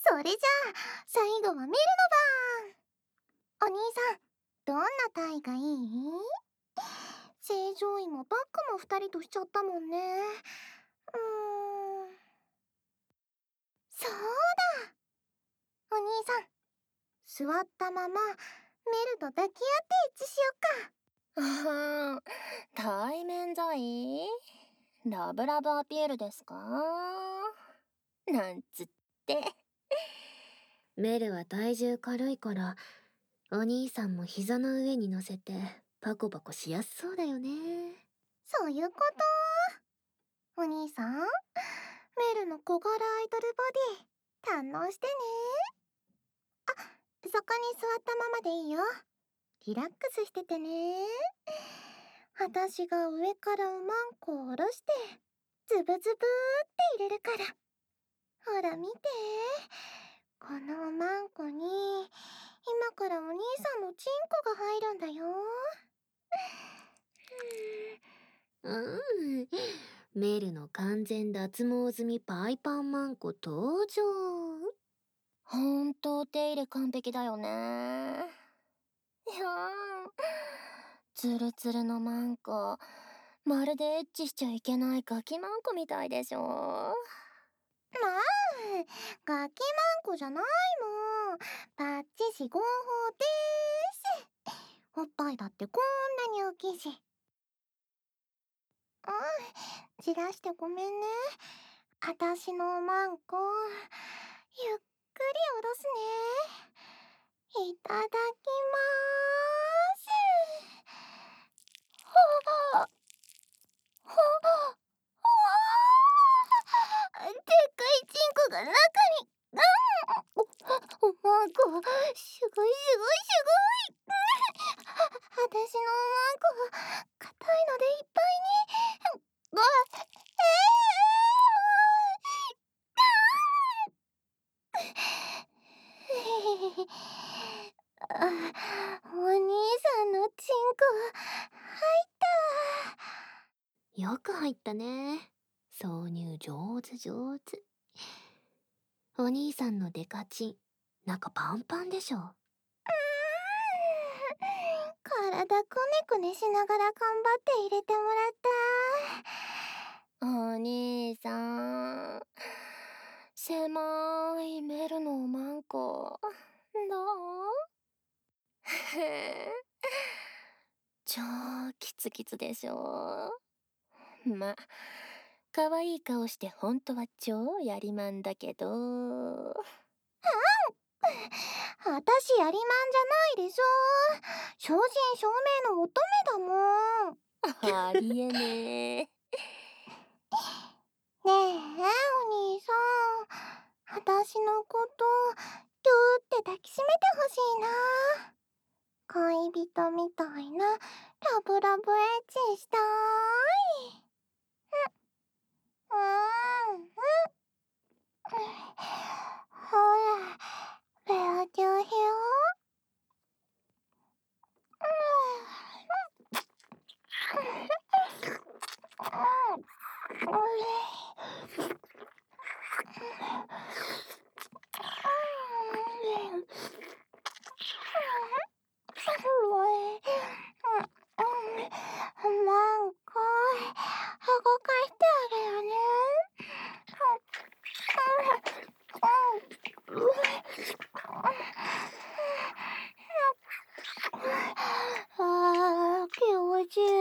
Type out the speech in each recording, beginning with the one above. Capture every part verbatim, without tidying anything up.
それじゃあ最後はメルの番。お兄さん、どんな体がいい？正常位もバックもふたりとしちゃったもんね。うーん、そうだ、お兄さん座ったままメルと抱き合ってエッチしよっか。 あは対面罪ラブラブアピールですかなんつってメルは体重軽いからお兄さんも膝の上に乗せてパコパコしやすそうだよね。 そういうこと。お兄さん、メルの小柄アイドルボディ堪能してね。あ、そこに座ったままでいいよ。リラックスしててね。私が上からおまんこを下ろしてズブズブーって入れるから。ほら見て、このおまんこに今からお兄さんのチンコが入るんだよ。 うん、メルの完全脱毛済みパイパンマンコ登場。 ほんとお手入れ完璧だよね。いやーツルツルのマンコまるでエッチしちゃいけないガキマンコみたいでしょ。 まあ、ガキマンコじゃないもん。パッチし合法でーす。おっぱいだってこんなに大きいし。うん、じらしてごめんね。あたしのおまんこゆっくり下ろすね。いただきまーす。ほほほほでっかいチンコが中に。あんお、おまんこすごいすごいすごい。あたしのおまんこ硬いのでいっぱいに。わえー、あ、お兄さんのチンコ入った。 よく入ったね。挿入上手上手。お兄さんのデカチン中パンパンでしょ。 体くねくねしながら頑張って入れてもらった。 お兄さん狭いメルのおまんこどうへえ超キツキツでしょ。ま、可愛い顔して本当は超やりまんだけど。 あたしやりまんじゃないでしょ。正真正銘の乙女だもん。 ありえねえ。 ねえ、お兄さん、あたしのことギューって抱きしめてほしいな。恋人みたいなラブラブエッチしたい。うん、うん、うん。ほら、ベアキューヒョマンコ、動かしてあげるね。あー、気持ちいい。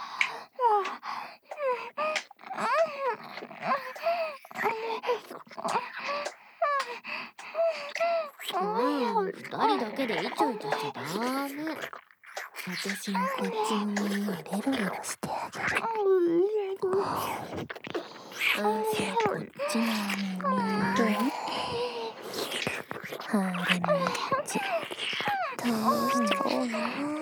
うん、二人だけでイチャイチャしちゃダメ。私もこっちの耳をレロレロしてあげる。あーそうこっちの耳。ハーレムエッチ登場。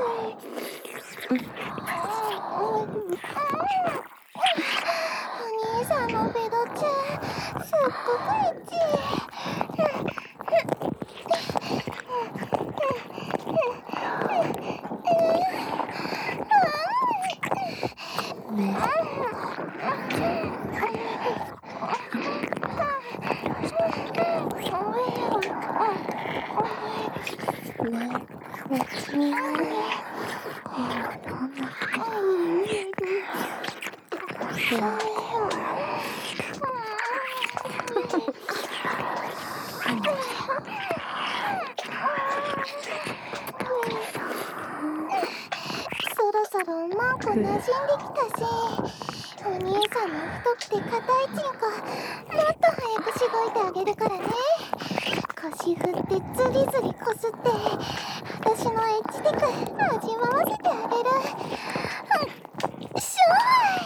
お兄さんのベロチュすっごくエッチ。 ねうん。 ね、おつみはどんなそろそろおまんこ馴染んできたし、お兄さんの太くて硬いチンコもっと早くしごいてあげるからね。腰振ってズリズリこすって私のエッチテク味わわせてあげる。うん、しょ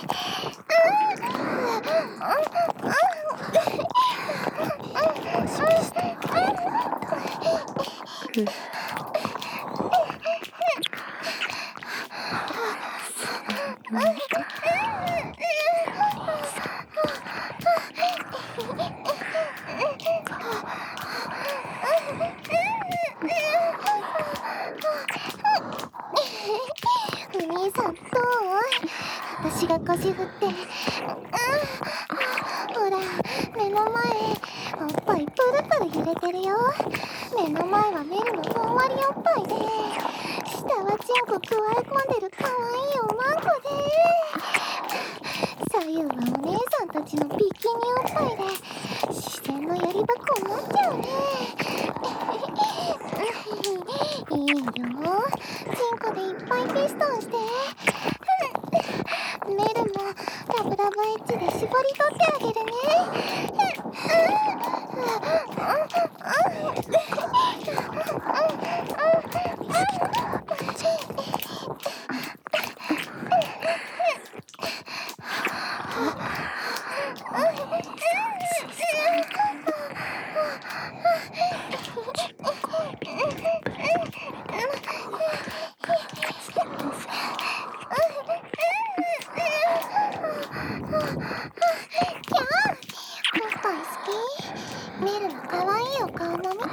ーい。お兄さんどう？私が腰振って、うん、ほら目の前おっぱいプルプル揺れてるよ。目の前はメルのふんわりおっぱいで、下はチンコくわえ込んでるかわいいおまんこで、左右はお姉さんたちのビキニおっぱいで視線のやり場こうなっちゃうね。いいよ、チンコでいっぱいピストンして。メルもラブラブエッジで絞り取ってあげるね。メルの可愛いお顔も見てね、お兄さん。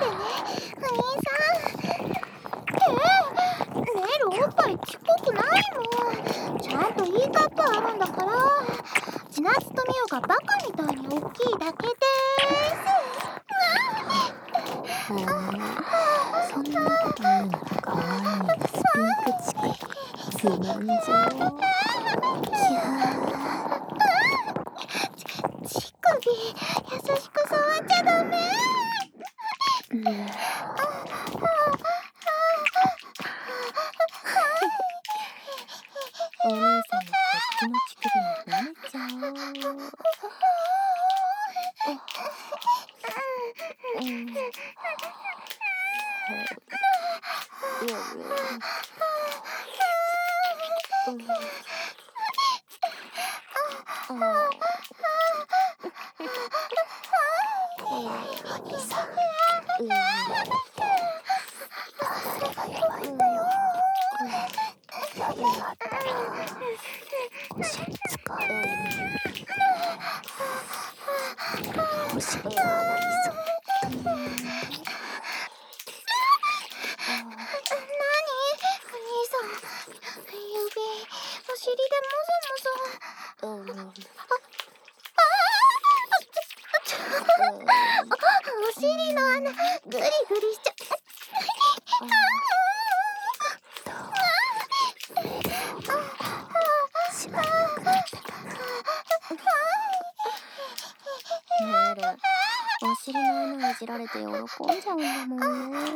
えー、メルおっぱいちっこくないもん。ちゃんと E カップあるんだから。千夏とミオがバカみたいに大きいだけでそんなこと言うのが可愛いのスピンクチクつまんじょう。キャー。ち、乳首優しく触っちゃダメ。 うん、お兄さんのこっちの乳首も舐めちゃおう。うん、うんお尻の穴グリグリしちゃメル、お尻の穴をいじられて喜んじゃうんだもんね。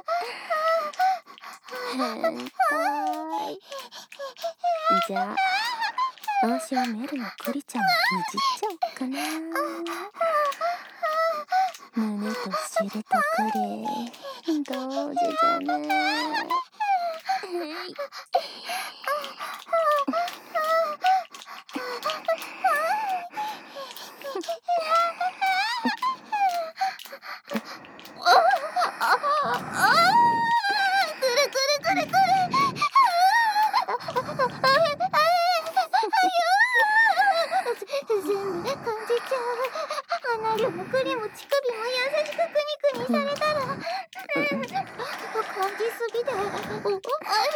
変態。じゃあ、私はメルのクリちゃんもいじっちゃおっかな。胸と尻とクリ、同時じゃね。 全部感じちゃう。アナルもクリも乳首も優しくクニクニされたら、うん、感じすぎで、お、あへ、あへ、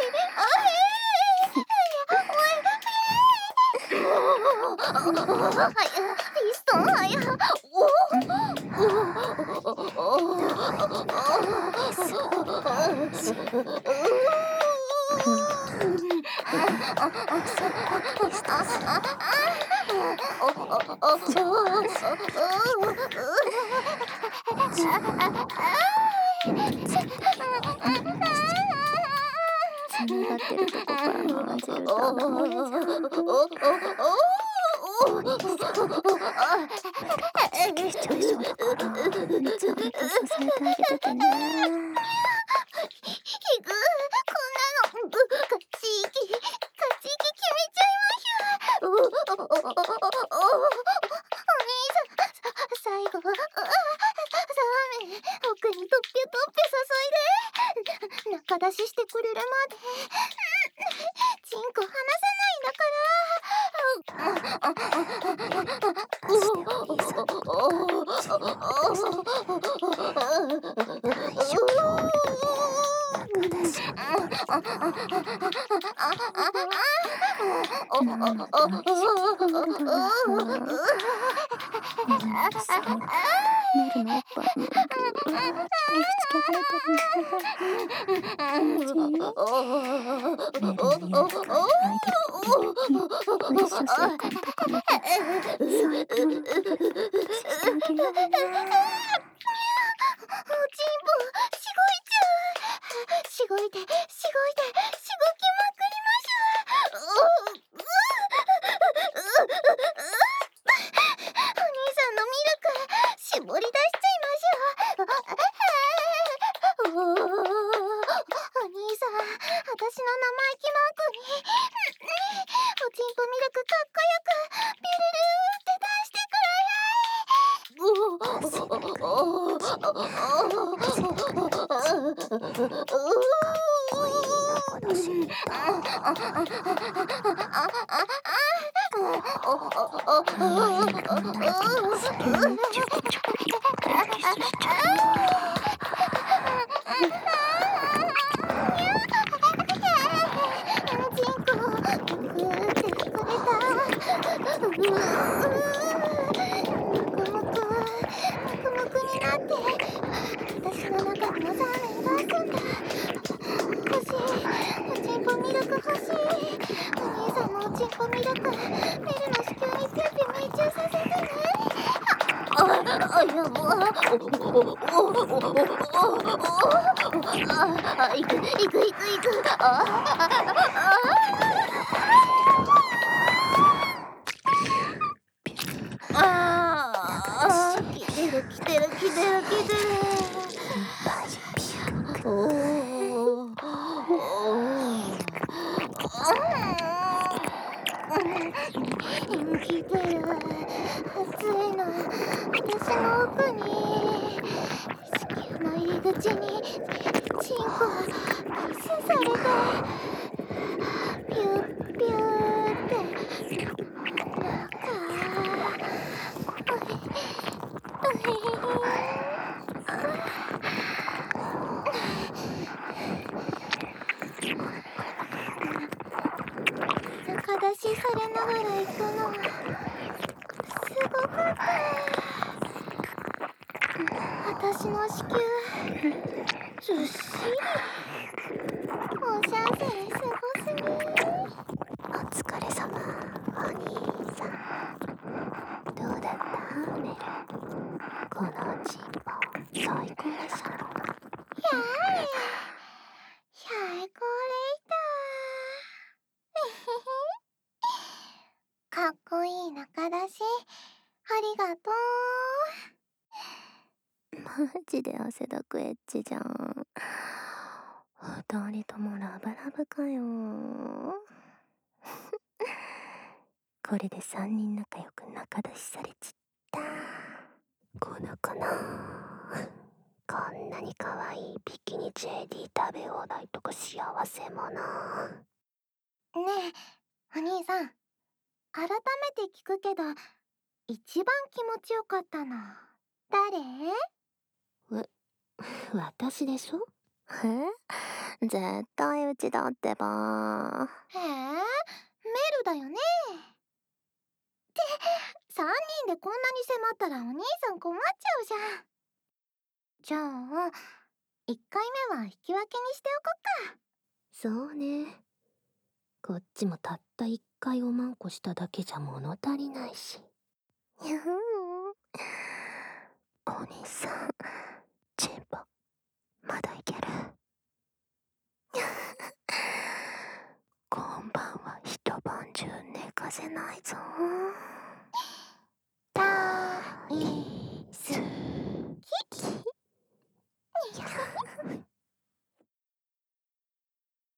あや、ピストンあや、お、 がってるとこから感じるとダメじゃん。口しちゃいそうだからちゃんと支えてあげててね。 ひぐこんなのかちいきかちいき決めちゃいましょう。お兄さん最後サーメン奥にとっぴょとっぴょ注いで中出ししてくれるまでチンコ離さないんだからメルのおっぱいに押し付けられてるね。気持ちいい？メルの指輪とかアイドルってご一緒する感とか見て最高の食べるしてあげようね。 おちんぽしごいちゃう。しごいてしごいてしごきまくりましょう。お兄さんのミルク絞り出しちゃいましょう。お兄さん、私の生意気マークにおちんぽミルクかっこよくピュルルって出してくれ。いくいくいくいくああ来てる来てる来てる来てる。おお来てる。暑いの私の奥に子宮の入り口にチンコがキスされてピュッピューってなんか中出しされながら行くのはすごかった。私の子宮ずっしりおしゃせすごすぎ。 お疲れ様お兄さん。どうだったメル。このチンポ最高でしょ。 やーれ最高でしたかっこいい中出しありがとマジで汗だくエッチじゃん。二人ともラブラブかよこれで三人仲良く仲出しされちったこの子のこんなに可愛いビキニ ジェーディー 食べ放題とか幸せ者。 う。ねえお兄さん、改めて聞くけど一番気持ちよかったの誰？ 私でしょ。え絶対うちだってば。 えー、メルだよね。ってさんにんでこんなに迫ったらお兄さん困っちゃうじゃん。じゃあいっかいめは引き分けにしておこっか。 そうね。こっちもたった一回おまんこしただけじゃ物足りないし。 ゆふん。 お兄さん、チンポ、まだいける？今晩は一晩中寝かせないぞ。